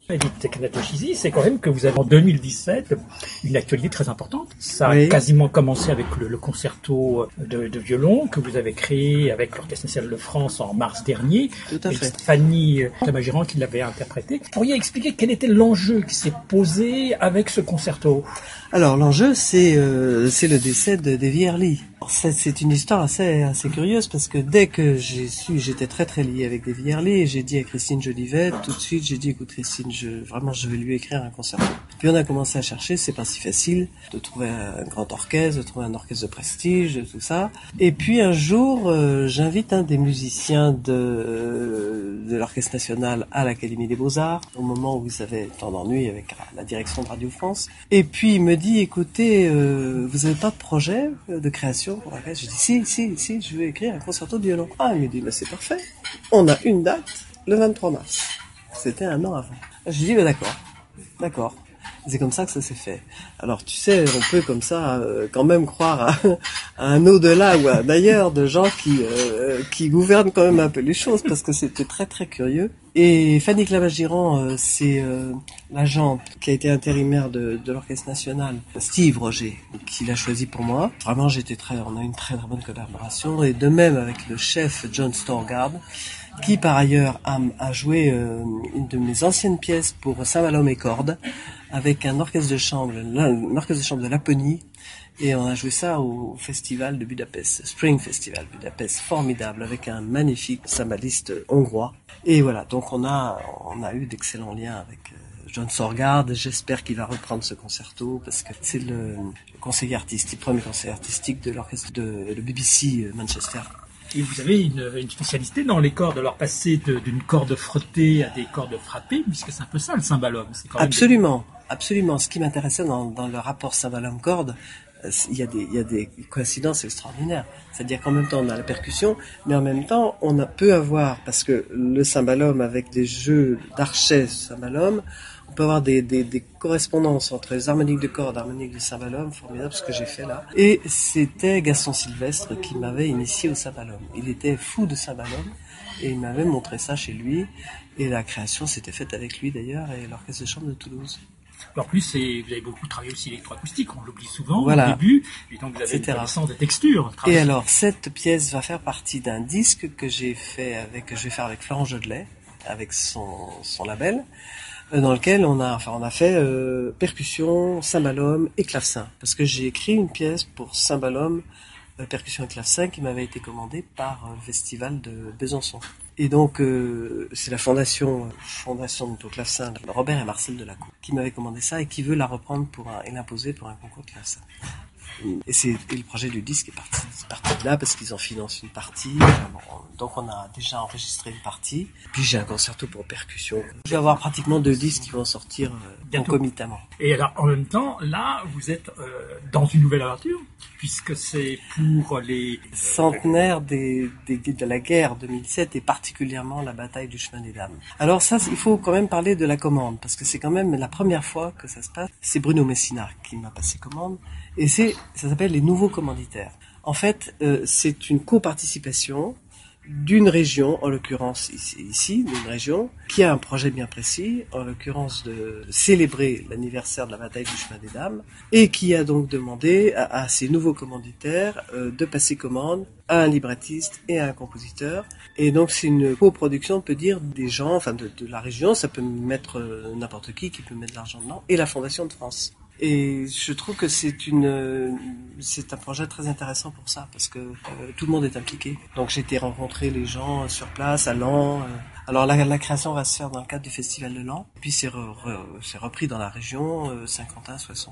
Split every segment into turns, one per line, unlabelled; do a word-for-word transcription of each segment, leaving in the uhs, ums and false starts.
Edith Knato-Chysy, c'est quand même que vous avez en deux mille dix-sept une actualité très importante. Ça
oui.
a quasiment commencé avec le, le concerto de, de violon que vous avez créé avec l'Orchestre national de France en mars dernier.
Tout à fait.
Fanny Tamagiran qui l'avait interprété. Vous pourriez expliquer quel était l'enjeu qui s'est posé avec ce concerto?
Alors l'enjeu, c'est euh, c'est le décès de Davy Early. C'est, c'est une histoire assez assez curieuse parce que dès que j'ai su, j'étais très très lié avec Davy Early et j'ai dit à Christine Jolivet tout de suite, j'ai dit écoute Christine, je vraiment je vais lui écrire un concerto. Puis on a commencé à chercher, c'est pas si facile de trouver un grand orchestre, de trouver un orchestre de prestige, tout ça. Et puis un jour, euh, j'invite un des musiciens de de l'Orchestre national à l'Académie des Beaux-Arts au moment où ils avaient tant d'ennuis avec la direction de Radio France. Et puis il me dit écoutez, euh, vous avez pas de projet de création pour l'orchestre? Je dis si, si, si, je vais écrire un concerto de violon. Ah, il me dit, bah, c'est parfait. On a une date, le vingt-trois mars. C'était un an avant. Je dis, bah, d'accord, d'accord. C'est comme ça que ça s'est fait. Alors, tu sais, on peut comme ça euh, quand même croire à, à un au-delà ou à un ailleurs de gens qui euh, qui gouvernent quand même un peu les choses parce que c'était très très curieux. Et Fanny Tamagiran, euh, c'est euh, l'agent qui a été intérimaire de, de l'Orchestre national, Steve Roger, qui l'a choisi pour moi. Vraiment, j'étais très, on a eu une très très bonne collaboration et de même avec le chef John Storgard, qui par ailleurs a, a joué euh, une de mes anciennes pièces pour Saint-Malhomme et cordes avec un orchestre de chambre, un orchestre de chambre de Laponie, et on a joué ça au festival de Budapest, Spring Festival Budapest, formidable, avec un magnifique cymbaliste hongrois. Et voilà, donc on a on a eu d'excellents liens avec John Storgard. J'espère qu'il va reprendre ce concerto parce que c'est le, le conseiller artistique, le premier conseiller artistique de l'orchestre de, de B B C Manchester.
Et vous avez une, une spécialité dans les cordes, alors passer de, d'une corde frottée à des cordes frappées, puisque c'est un peu ça le cymbalum. C'est quand même
absolument, des... absolument. Ce qui m'intéressait dans, dans le rapport cymbalum-corde, il y a des, il y a des coïncidences extraordinaires. C'est-à-dire qu'en même temps on a la percussion, mais en même temps on a peut avoir, parce que le cymbalum avec des jeux d'archet cymbalum, on peut avoir des, des, des correspondances entre les harmoniques de cordes, harmoniques de cymbalum, formidable ce que j'ai fait là. Et c'était Gaston Sylvestre qui m'avait initié au cymbalum. Il était fou de cymbalum et il m'avait montré ça chez lui. Et la création s'était faite avec lui d'ailleurs et l'orchestre de chambre de Toulouse.
En plus, c'est, vous avez beaucoup travaillé aussi l'électroacoustique, on l'oublie souvent
voilà.
au début, et donc vous avez une connaissance des textures.
Et alors, cette pièce va faire partie d'un disque que j'ai fait avec, que je vais faire avec Florent Jodelet, avec son, son label, dans lequel on a, enfin, on a fait euh, percussion, cymbalum et clavecin, parce que j'ai écrit une pièce pour cymbalum, euh, percussion et clavecin qui m'avait été commandée par euh, le festival de Besançon. Et donc, euh, c'est la fondation, fondation de clavecin, Robert et Marcel Delacour, qui m'avait commandé ça et qui veut la reprendre pour un, et l'imposer pour un concours de clavecin. Et c'est et le projet du disque est parti, est parti de là parce qu'ils en financent une partie. Bon, donc on a déjà enregistré une partie. Puis j'ai un concerto pour percussion. Je vais avoir pratiquement deux disques qui vont sortir euh, concomitamment.
Et alors en même temps, là, vous êtes euh, dans une nouvelle aventure puisque c'est pour les
centenaires des, des de la guerre deux mille sept et particulièrement la bataille du chemin des dames. Alors ça, il faut quand même parler de la commande parce que c'est quand même la première fois que ça se passe. C'est Bruno Messina qui m'a passé commande. Et c'est, ça s'appelle les nouveaux commanditaires. En fait, euh, c'est une coparticipation d'une région, en l'occurrence ici, ici, d'une région, qui a un projet bien précis, en l'occurrence de célébrer l'anniversaire de la bataille du chemin des dames, et qui a donc demandé à, à ces nouveaux commanditaires euh, de passer commande à un librettiste et à un compositeur. Et donc c'est une coproduction, on peut dire, des gens, enfin de, de la région, ça peut mettre euh, n'importe qui qui peut mettre de l'argent dedans, et la Fondation de France. Et je trouve que c'est une, c'est un projet très intéressant pour ça, parce que euh, tout le monde est impliqué. Donc j'ai été rencontrer les gens sur place à Laon. Euh, alors la, la création va se faire dans le cadre du festival de Laon, puis c'est, re, re, c'est repris dans la région euh, Saint-Quentin, Soissons.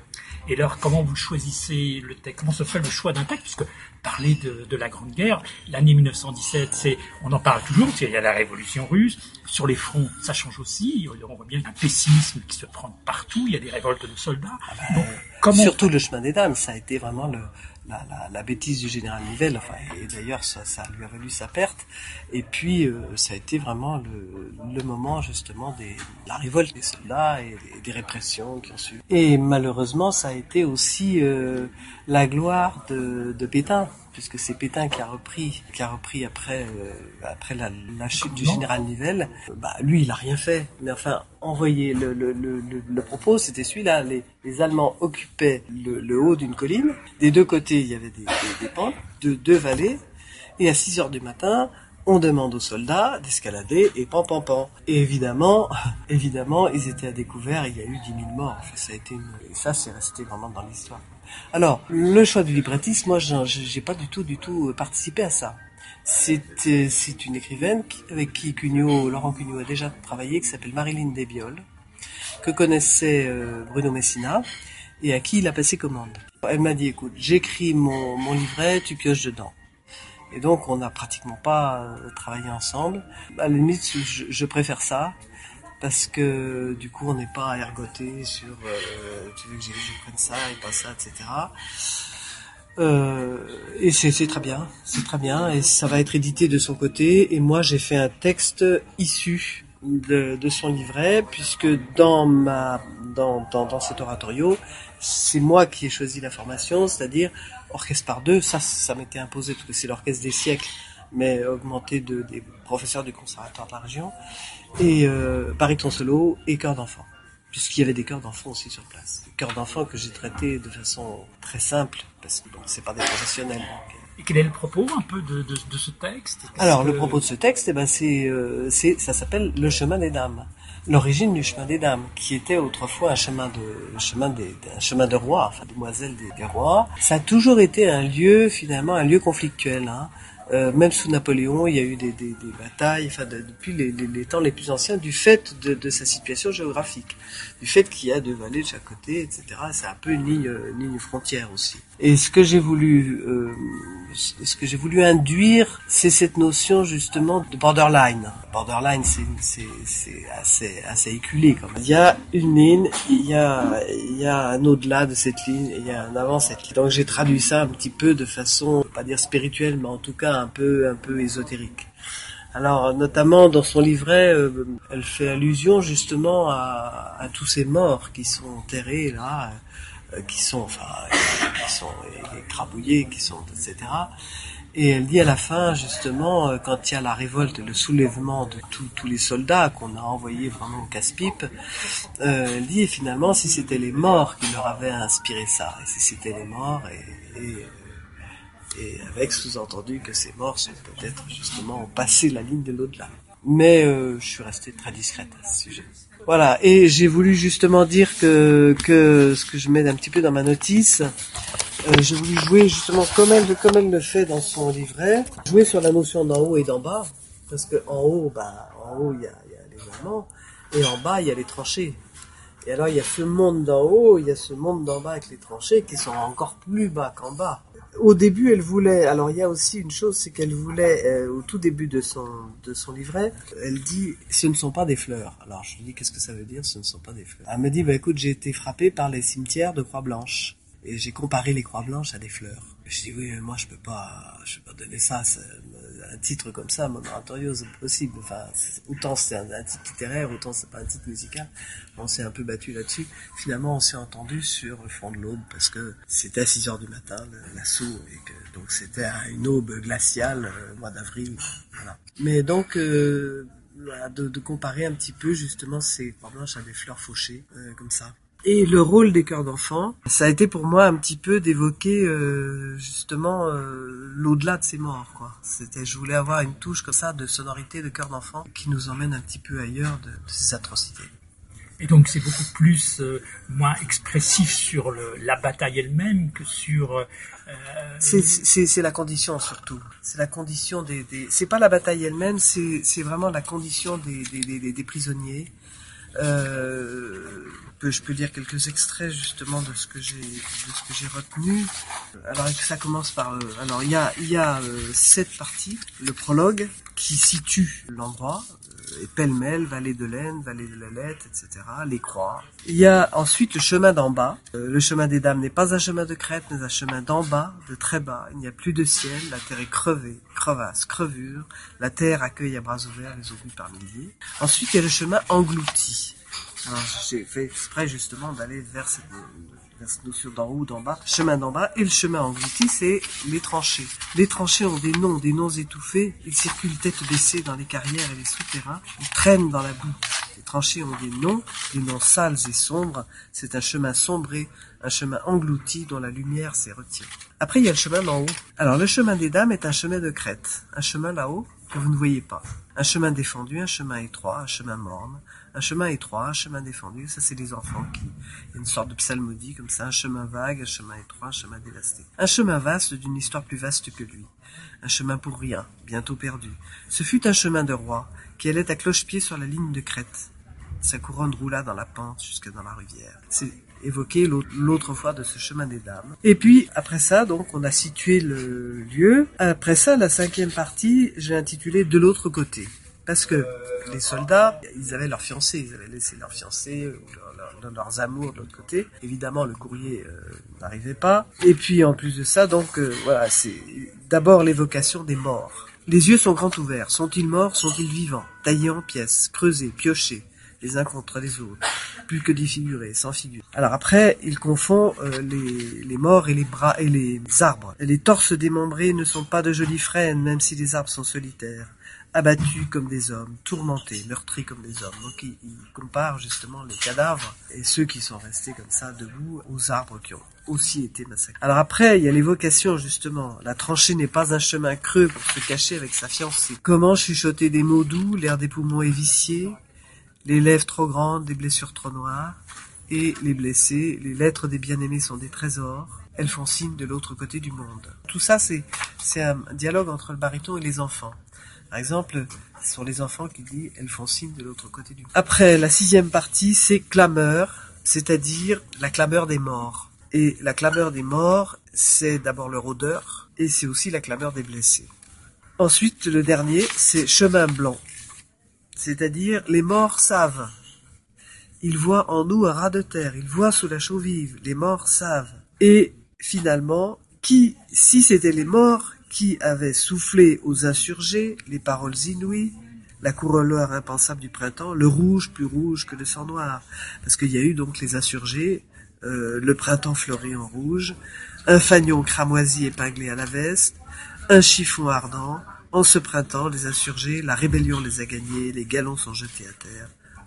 Et alors, comment vous choisissez le texte? Comment se fait le choix d'un texte? Puisque parler de, de la Grande Guerre, l'année mille neuf cent dix-sept, c'est, on en parle toujours, parce qu'il y a la Révolution russe. Sur les fronts, ça change aussi. On voit bien un pessimisme qui se prend partout. Il y a des révoltes de soldats.
Ah ben, Donc, comment surtout le chemin des dames, ça a été vraiment le, la, la, la bêtise du général Nivelle. Enfin, et d'ailleurs, ça, ça lui a valu sa perte. Et puis, euh, ça a été vraiment le, le moment justement des la révolte des soldats et des, des répressions qui ont suivi. Et malheureusement, ça a été aussi euh, la gloire de, de Pétain. puisque c'est Pétain qui a repris, qui a repris après, euh, après la, la chute du général Nivelle. Bah, lui, il a rien fait. Mais enfin, envoyer le, le, le, le, le propos, c'était celui-là. Les, les Allemands occupaient le, le haut d'une colline. Des deux côtés, il y avait des, des, des pentes, de deux vallées. Et à six heures du matin, on demande aux soldats d'escalader et pan pan pan. Et évidemment, évidemment, ils étaient à découvert. Il y a eu dix mille morts. Enfin, ça a été une... Et ça, c'est resté vraiment dans l'histoire. Alors, le choix du librettiste, moi, j'ai pas du tout, du tout participé à ça. C'est, c'est une écrivaine avec qui Cugnot, Laurent Cugnot a déjà travaillé, qui s'appelle Marilyn Desbiol, que connaissait euh, Bruno Messina, et à qui il a passé commande. Elle m'a dit, écoute, j'écris mon, mon livret, tu pioches dedans. Et donc, on n'a pratiquement pas euh, travaillé ensemble. À la limite, je, je préfère ça. Parce que du coup on n'est pas ergoté sur euh, tu veux que je, je prenne ça et pas ça, et cetera. Euh, et c'est, c'est très bien, c'est très bien, et ça va être édité de son côté. Et moi j'ai fait un texte issu de, de son livret, puisque dans ma dans, dans dans cet oratorio, c'est moi qui ai choisi la formation, c'est-à-dire orchestre par deux. Ça ça m'était imposé parce que c'est l'orchestre des siècles, mais augmenté de des professeurs du conservatoire de la région. Et euh, baryton solo et chœur d'enfant, puisqu'il y avait des chœurs d'enfants aussi sur place. Des chœurs d'enfants que j'ai traités de façon très simple, parce que bon, c'est pas des professionnels. Donc.
Et quel est le propos un peu de, de, de ce texte? Qu'est-ce
Alors
que...
le propos de ce texte, eh ben c'est, euh, c'est, ça s'appelle le chemin des dames. L'origine du chemin des dames, qui était autrefois un chemin de, un chemin des, un chemin de rois, enfin demoiselles des, des rois. Ça a toujours été un lieu, finalement, un lieu conflictuel. Hein. Euh, même sous Napoléon, il y a eu des, des, des batailles, enfin de, depuis les, les, les temps les plus anciens, du fait de, de sa situation géographique, du fait qu'il y a deux vallées de chaque côté, et cetera. C'est un peu une ligne, une ligne frontière aussi. Et ce que j'ai voulu, euh, ce que j'ai voulu induire, c'est cette notion justement de borderline. Borderline, c'est, c'est, c'est assez, assez éculé quand même. Il y a une ligne, il y a, il y a un au-delà de cette ligne, et il y a un avant cette ligne. Donc j'ai traduit ça un petit peu de façon, pas dire spirituelle, mais en tout cas un peu, un peu ésotérique. Alors, notamment dans son livret, euh, elle fait allusion justement à, à tous ces morts qui sont enterrés là, euh, qui sont, enfin, qui sont écrabouillés, qui sont, et cetera. Et elle dit à la fin, justement, euh, quand il y a la révolte, le soulèvement de tout, tous les soldats qu'on a envoyés vraiment au casse-pipe, euh, elle dit, et finalement, si c'était les morts qui leur avaient inspiré ça, et si c'était les morts, et, et et avec sous-entendu que ces morts sont peut-être justement passé la ligne de l'au-delà. Mais euh, je suis restée très discrète à ce sujet. Voilà, et j'ai voulu justement dire que que ce que je mets un petit peu dans ma notice, euh, j'ai voulu jouer justement comme elle comme elle le fait dans son livret, jouer sur la notion d'en haut et d'en bas, parce que en haut, bah en haut il y a, il y a les Allemands, et en bas il y a les tranchées. Et alors il y a ce monde d'en haut, il y a ce monde d'en bas avec les tranchées qui sont encore plus bas qu'en bas. Au début, elle voulait. Alors, il y a aussi une chose, c'est qu'elle voulait, euh, au tout début de son de son livret, elle dit, ce ne sont pas des fleurs. Alors, je lui dis, qu'est-ce que ça veut dire, ce ne sont pas des fleurs. Elle me dit, bah écoute, j'ai été frappée par les cimetières de croix blanches et j'ai comparé les croix blanches à des fleurs. Je dis, oui, mais moi, je peux pas, je peux pas donner ça. C'est un titre comme ça, mon oratorio, c'est possible. Enfin, c'est, autant c'est un, un titre littéraire, autant c'est pas un titre musical. On s'est un peu battu là-dessus. Finalement, on s'est entendu sur le front de l'aube parce que c'était à six heures du matin, l'assaut, et que donc c'était à une aube glaciale, euh, mois d'avril. Voilà. Mais donc, euh, voilà, de, de comparer un petit peu justement ces croix blanches à des fleurs fauchées, euh, comme ça. Et le rôle des chœurs d'enfants, ça a été pour moi un petit peu d'évoquer euh, justement euh, l'au-delà de ces morts, quoi. C'était, je voulais avoir une touche comme ça de sonorité de chœurs d'enfants qui nous emmène un petit peu ailleurs de, de ces atrocités.
Et donc c'est beaucoup plus euh, moins expressif sur le, la bataille elle-même que sur. Euh,
c'est, c'est, c'est la condition surtout. C'est la condition des, des. C'est pas la bataille elle-même, c'est, c'est vraiment la condition des, des, des, des prisonniers. Euh, je peux lire quelques extraits justement de ce que j'ai de ce que j'ai retenu. Alors ça commence par euh, alors il y a il y a euh, sept parties. Le prologue qui situe l'endroit, euh, et pêle-mêle, vallée de l'Aisne, vallée de l'Ailette, et cetera. Les croix. Il y a ensuite le chemin d'en bas. Euh, le chemin des dames n'est pas un chemin de crête, mais un chemin d'en bas, de très bas. Il n'y a plus de ciel, la terre est crevée, crevasse, crevure. La terre accueille à bras ouverts les obus par milliers. Ensuite il y a le chemin englouti. Alors, j'ai fait exprès justement d'aller vers cette, vers cette notion d'en haut, d'en bas, chemin d'en bas, et le chemin englouti, c'est les tranchées. Les tranchées ont des noms, des noms étouffés, ils circulent tête baissée dans les carrières et les souterrains, ils traînent dans la boue. Les tranchées ont des noms, des noms sales et sombres, c'est un chemin sombré, un chemin englouti dont la lumière s'est retirée. Après, il y a le chemin d'en haut. Alors, le chemin des dames est un chemin de crête, un chemin là-haut que vous ne voyez pas. Un chemin défendu, un chemin étroit, un chemin morne, un chemin étroit, un chemin défendu, ça c'est les enfants qui, il y a une sorte de psalmodie comme ça, un chemin vague, un chemin étroit, un chemin dévasté. Un chemin vaste d'une histoire plus vaste que lui. Un chemin pour rien, bientôt perdu. Ce fut un chemin de roi, qui allait à cloche-pied sur la ligne de crête. Sa couronne roula dans la pente jusque dans la rivière. C'est évoqué l'autre fois de ce chemin des dames. Et puis, après ça, donc, on a situé le lieu. Après ça, la cinquième partie, j'ai intitulé « De l'autre côté ». Parce que les soldats, ils avaient leurs fiancés, ils avaient laissé leurs fiancés ou leur, leur, leurs amours de l'autre côté. Évidemment, le courrier euh, n'arrivait pas. Et puis, en plus de ça, donc, euh, voilà, c'est d'abord l'évocation des morts. Les yeux sont grands ouverts. Sont-ils morts? Sont-ils vivants? Taillés en pièces, creusés, piochés, les uns contre les autres, plus que défigurés, sans figure. Alors après, il confond euh, les, les morts et les bras et les arbres. Les torses démembrés ne sont pas de jolis frênes, même si les arbres sont solitaires. Abattus comme des hommes, tourmentés, meurtris comme des hommes. Donc il, il compare justement les cadavres et ceux qui sont restés comme ça debout aux arbres qui ont aussi été massacrés. Alors après, il y a l'évocation justement. La tranchée n'est pas un chemin creux pour se cacher avec sa fiancée. Comment chuchoter des mots doux, l'air des poumons est vicié, les lèvres trop grandes, des blessures trop noires, et les blessés, les lettres des bien-aimés sont des trésors, elles font signe de l'autre côté du monde. Tout ça, c'est, c'est un dialogue entre le baryton et les enfants. Par exemple, ce sont les enfants qui disent « elles font signe de l'autre côté du monde ». Après, la sixième partie, c'est clameur, c'est-à-dire la clameur des morts. Et la clameur des morts, c'est d'abord leur odeur, et c'est aussi la clameur des blessés. Ensuite, le dernier, c'est chemin blanc. C'est-à-dire, les morts savent. Ils voient en nous un ras de terre, ils voient sous la chaux vive, les morts savent. Et finalement, qui, si c'était les morts qui avaient soufflé aux insurgés les paroles inouïes, la couleur impensable du printemps, le rouge plus rouge que le sang noir. Parce qu'il y a eu donc les insurgés, euh, le printemps fleuri en rouge, un fanion cramoisi épinglé à la veste, un chiffon ardent. En ce printemps, les insurgés, la rébellion les a gagnés, les galons sont jetés à terre.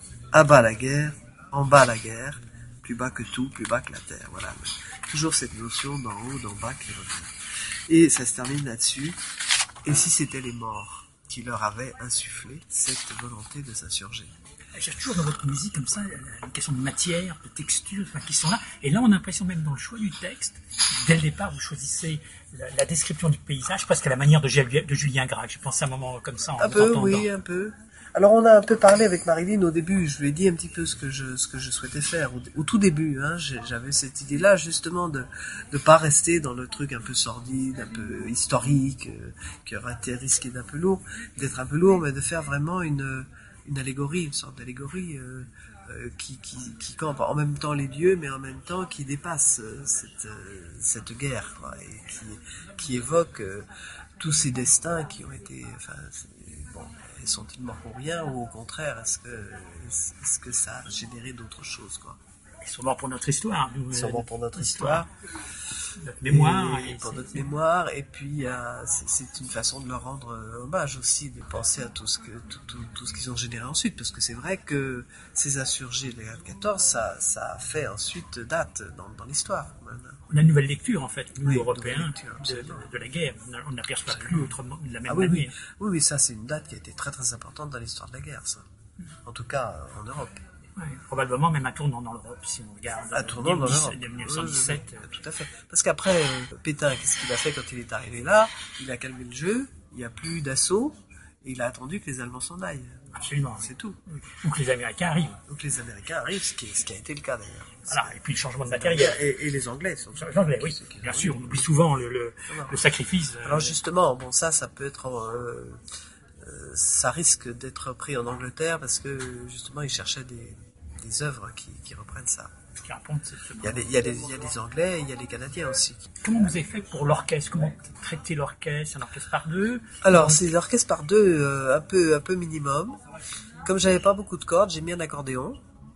À bas la guerre, en bas la guerre, plus bas que tout, plus bas que la terre. Voilà, toujours cette notion d'en haut, d'en bas qui revient. Et ça se termine là-dessus. Et si c'était les morts qui leur avaient insufflé cette volonté de s'insurger?
Il y a toujours dans votre musique comme ça une question de matière, de texture, enfin, qui sont là. Et là, on a l'impression même dans le choix du texte, dès le départ, vous choisissez la, la description du paysage, presque à la manière de, de Julien Gracq. J'ai pensé à un moment comme ça en
un
vous
peu,
entendant.
Oui, un peu. Alors on a un peu parlé avec Marilyn au début, je lui ai dit un petit peu ce que je ce que je souhaitais faire au, au tout début, hein, j'avais cette idée-là justement de de pas rester dans le truc un peu sordide, un peu historique, euh, qui aurait été risqué d'un peu lourd, d'être un peu lourd, mais de faire vraiment une une allégorie, une sorte d'allégorie euh, euh, qui qui qui campe en même temps les dieux, mais en même temps qui dépasse euh, cette euh, cette guerre, quoi, et qui qui évoque euh, tous ces destins qui ont été, enfin bon. Sont-ils morts pour rien ou au contraire, est-ce que, est-ce que ça a généré d'autres choses, quoi?
Ils sont morts pour notre histoire. Nous,
Ils sont morts pour notre histoire.
Notre mémoire.
Et, et pour notre mémoire. Et puis, euh, c'est, c'est une façon de leur rendre hommage aussi, de penser à tout ce que, tout, tout, tout ce qu'ils ont généré ensuite. Parce que c'est vrai que ces insurgés de la guerre de quatorze, ça, ça a fait ensuite date dans, dans l'histoire.
On a une nouvelle lecture, en fait, nous,
oui,
Européens, de, de, de la guerre. On n'aperçoit plus autrement de la même
ah, oui,
manière.
Oui. oui, oui, ça, c'est une date qui a été très, très importante dans l'histoire de la guerre, ça. En tout cas, en Europe.
Oui, probablement même un tournant dans l'Europe, si on regarde.
Un tournant dans l'Europe.
dix-neuf cent dix-sept.
Oui, oui, tout à fait. Parce qu'après, euh, Pétain, qu'est-ce qu'il a fait quand il est arrivé là? Il a calmé le jeu, il n'y a plus d'assaut, et il a attendu que les Allemands s'en aillent.
Absolument.
C'est tout.
Oui. Ou que les Américains arrivent.
Ou que les Américains arrivent, ce qui, est, ce qui a été le cas d'ailleurs.
Voilà, et puis le changement de matériel.
Et, et les Anglais. Sont
les Anglais, oui. Bien sûr, on oublie souvent le, le, le sacrifice.
Alors justement, bon, ça, ça peut être... Euh, euh, ça risque d'être pris en Angleterre parce que justement, ils cherchaient des, des œuvres qui, qui reprennent ça.
Qui racontent cette...
il, y a des, il, y a des, il y a des Anglais et il y a des Canadiens aussi.
Comment vous avez fait pour l'orchestre? Comment traiter l'orchestre? Un orchestre par deux?
Alors, c'est l'orchestre par deux, euh, un peu, un peu minimum. Comme j'avais pas beaucoup de cordes, j'ai mis un accordéon.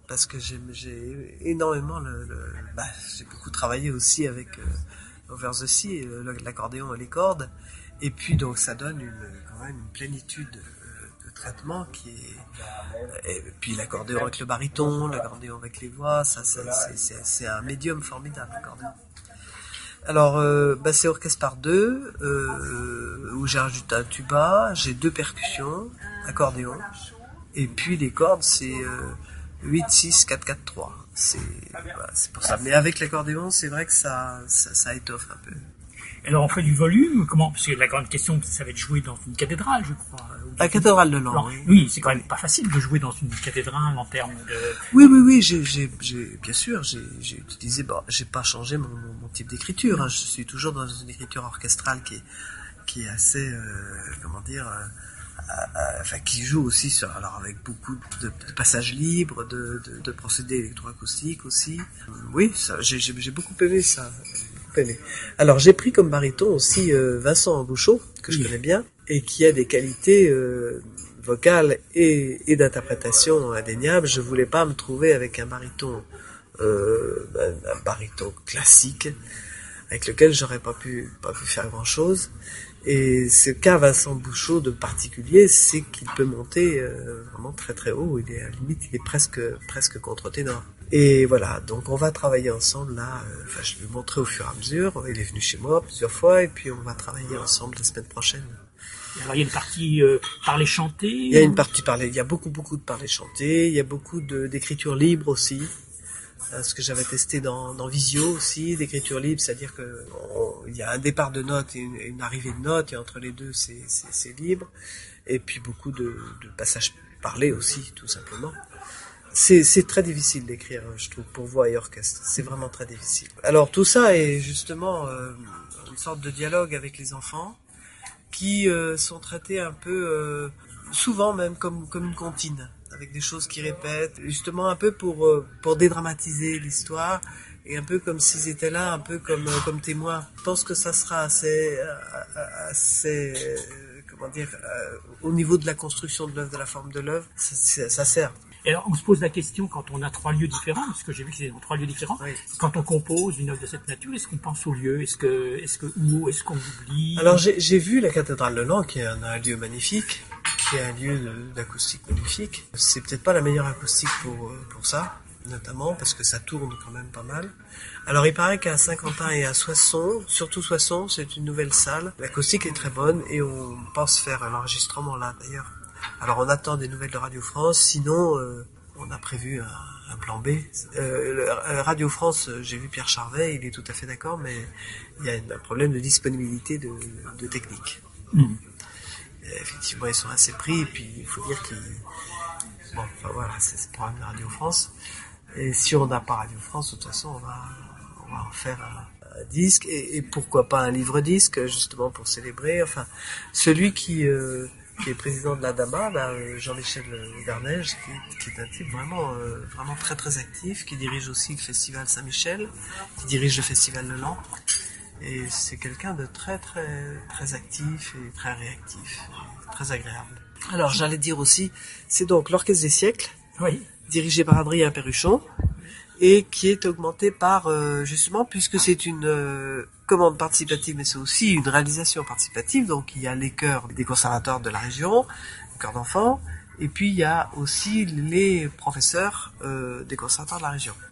parce que j'ai, j'ai énormément le, le bah, j'ai beaucoup travaillé aussi avec euh, Over the Sea, euh, l'accordéon et les cordes, et puis donc ça donne une quand même une plénitude euh, de traitement qui est, et puis l'accordéon avec le baryton, l'accordéon avec les voix, ça c'est, c'est, c'est, c'est un médium formidable, l'accordéon. Alors, euh, bah, c'est orchestre par deux, euh, où j'ai rajouté un tuba, j'ai deux percussions, accordéon, et puis les cordes, c'est euh, huit, six, quatre, quatre, trois. C'est, voilà, c'est pour ça. Mais avec l'accordéon, c'est vrai que ça, ça, ça étoffe un peu.
Alors on fait du volume, comment? Parce que la grande question, ça va être joué dans une cathédrale, je crois.
La cathédrale de Laon, oui.
Oui, c'est quand même pas facile de jouer dans une cathédrale en termes de...
Oui, oui, oui, j'ai, j'ai, j'ai bien sûr, j'ai, j'ai utilisé, bon, j'ai pas changé mon, mon, mon type d'écriture, hein. Je suis toujours dans une écriture orchestrale qui est, qui est assez, euh, comment dire, euh, euh, enfin, qui joue aussi sur, alors avec beaucoup de, de passages libres, de, de, de procédés électroacoustiques aussi. Oui, ça, j'ai, j'ai, j'ai beaucoup aimé ça. Alors j'ai pris comme baryton aussi euh, Vincent Embouchot, que je connais bien, et qui a des qualités euh, vocales et, et d'interprétation indéniables. Je voulais pas me trouver avec un baryton, euh, un, un baryton classique, avec lequel j'aurais pas pu pas pu faire grand chose. Et ce qu'a Vincent Embouchot de particulier, c'est qu'il peut monter euh, vraiment très très haut. Il est à la limite, il est presque presque contre-ténor. Et voilà, donc on va travailler ensemble là, euh, enfin je vais lui montrer au fur et à mesure, il est venu chez moi plusieurs fois et puis on va travailler ensemble la semaine prochaine.
Alors il y a une partie euh, parler chanter.
Il y a une partie parler, il y a beaucoup beaucoup de parler chanter, il y a beaucoup de, d'écriture libre aussi, hein, ce que j'avais testé dans, dans Visio aussi, d'écriture libre, c'est-à-dire que on, il y a un départ de notes et une, une arrivée de notes et entre les deux c'est, c'est, c'est libre, et puis beaucoup de, de passages parlés aussi tout simplement. C'est, c'est très difficile d'écrire, je trouve, pour voix et orchestre. C'est vraiment très difficile. Alors tout ça est justement euh, une sorte de dialogue avec les enfants qui euh, sont traités un peu, euh, souvent même comme comme une comptine, avec des choses qui répètent, justement un peu pour euh, pour dédramatiser l'histoire et un peu comme s'ils étaient là, un peu comme euh, comme témoins. Je pense que ça sera assez assez euh, comment dire euh, au niveau de la construction de l'œuvre, de la forme de l'œuvre, ça, ça, ça sert.
Et alors, on se pose la question, quand on a trois lieux différents, parce que j'ai vu que c'est dans trois lieux différents,
oui.
Quand on compose une œuvre de cette nature, est-ce qu'on pense au lieu? Est-ce que, est-ce que, où est-ce qu'on oublie?
Alors, j'ai, j'ai vu la cathédrale de Laon, qui est un, un lieu magnifique, qui est un lieu de, d'acoustique magnifique. C'est peut-être pas la meilleure acoustique pour, pour ça, notamment, parce que ça tourne quand même pas mal. Alors, il paraît qu'à Saint-Quentin et à Soissons, surtout Soissons, c'est une nouvelle salle. L'acoustique est très bonne et on pense faire un enregistrement là, d'ailleurs. Alors on attend des nouvelles de Radio France, sinon euh, on a prévu un, un plan B. Euh, le, Radio France, j'ai vu Pierre Charvet, il est tout à fait d'accord, mais il y a un problème de disponibilité de, de technique. Mmh. Et effectivement, ils sont assez pris, et puis il faut dire qu'ils... Bon, enfin voilà, c'est ce problème de Radio France. Et si on n'a pas Radio France, de toute façon, on va, on va en faire un, un disque, et, et pourquoi pas un livre-disque, justement pour célébrer. Enfin, celui qui... Euh, qui est président de la D A M A, là, Jean-Michel Garnège, qui, qui est un type vraiment, euh, vraiment très très actif, qui dirige aussi le festival Saint-Michel, qui dirige le festival Le Lan, et c'est quelqu'un de très très très actif et très réactif, et très agréable. Alors j'allais dire aussi, c'est donc l'Orchestre des siècles,
oui.
dirigé par Adrien Perruchon, et qui est augmenté par, euh, justement, puisque c'est une euh, commande participative, mais c'est aussi une réalisation participative, donc il y a les chœurs des conservateurs de la région, les chœurs d'enfants, et puis il y a aussi les professeurs euh, des conservateurs de la région.